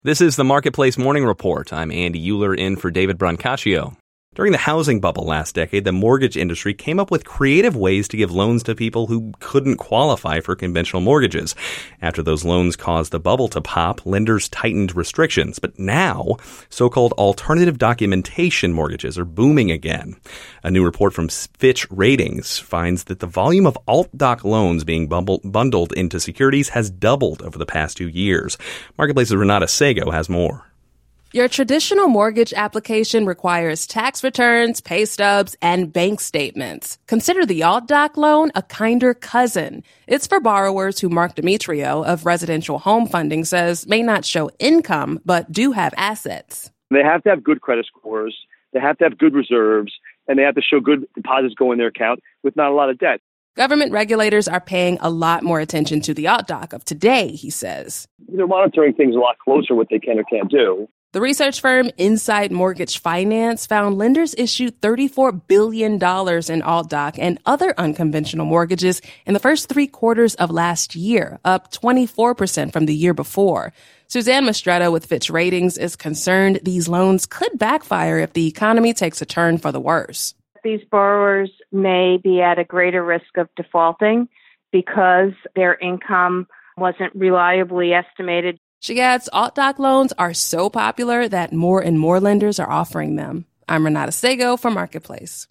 This is the Marketplace Morning Report. I'm Andy Euler in for David Brancaccio. During the housing bubble last decade, the mortgage industry came up with creative ways to give loans to people who couldn't qualify for conventional mortgages. After those loans caused the bubble to pop, lenders tightened restrictions. But now, so-called alternative documentation mortgages are booming again. A new report from Fitch Ratings finds that the volume of alt-doc loans being bundled into securities has doubled over the past 2 years. Marketplace's Renata Sego has more. Your traditional mortgage application requires tax returns, pay stubs, and bank statements. Consider the alt-doc loan a kinder cousin. It's for borrowers who Mark Demetrio of Residential Home Funding says may not show income, but do have assets. They have to have good credit scores, they have to have good reserves, and they have to show good deposits go in their account with not a lot of debt. Government regulators are paying a lot more attention to the alt-doc of today, he says. They're monitoring things a lot closer, what they can or can't do. The research firm Inside Mortgage Finance found lenders issued $34 billion in alt-doc and other unconventional mortgages in the first 3 quarters of last year, up 24% from the year before. Suzanne Mastretta with Fitch Ratings is concerned these loans could backfire if the economy takes a turn for the worse. These borrowers may be at a greater risk of defaulting because their income wasn't reliably estimated. She adds alt-doc loans are so popular that more and more lenders are offering them. I'm Renata Sego for Marketplace.